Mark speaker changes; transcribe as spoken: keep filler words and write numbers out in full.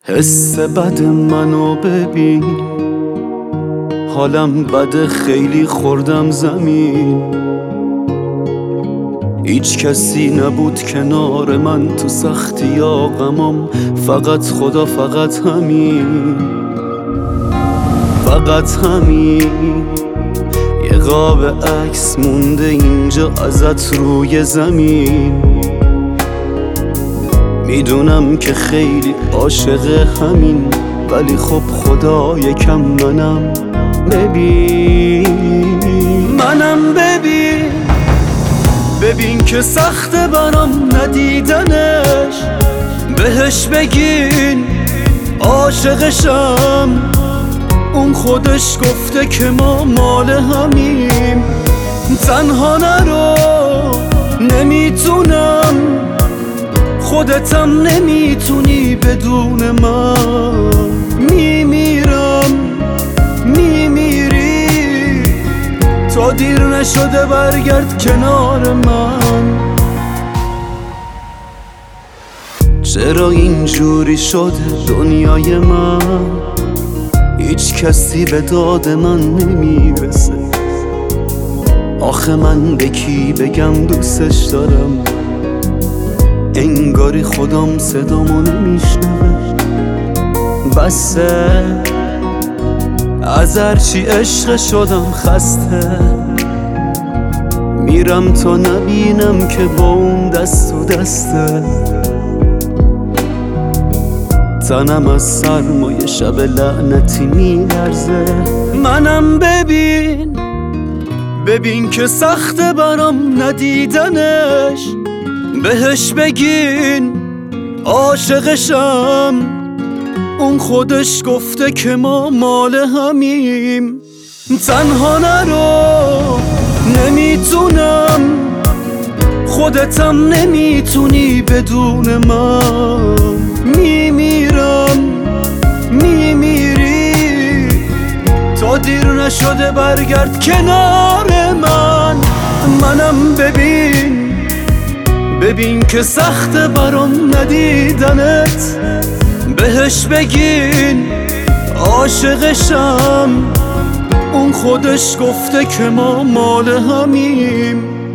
Speaker 1: حس بد منو ببین، حالم بده خیلی خوردم زمین. هیچ کسی نبود کنار من تو سختی یا غمام، فقط خدا، فقط همین، فقط همین. یه قاب عکس مونده اینجا ازت روی زمین. میدونم که خیلی عاشق همین، ولی خب خدا یکم منم ببین، منم ببین. ببین که سخته برام ندیدنش، بهش بگین عاشقشم. اون خودش گفته که ما مال همیم. تنها نرو، نمیتونم، خودتم نمیتونی بدون من. میمیرم، میمیری، تا دیر نشده برگرد کنار من. چرا اینجوری شده دنیای من؟ هیچ کسی به داد من نمیرسه. آخه من به کی بگم دوستش دارم؟ انگاری خودم صدامو نمیشنوه. بسه از هرچی عشق شدم خسته. میرم تا نبینم که با اون دست و دسته. تنم از سرمای شب لعنتی میلرزه. منم ببین، ببین که سخته برام ندیدنش. بهش بگین عاشقشم. اون خودش گفته که ما مال همیم. تنها نرو، نمیتونم، خودتم نمیتونی بدون من. میمیرم، میمیری، تا دیر نشده برگرد کنار من. منم ببین، ببین که سخته برام ندیدنت. بهش بگین عاشقشم. اون خودش گفته که ما مال همیم.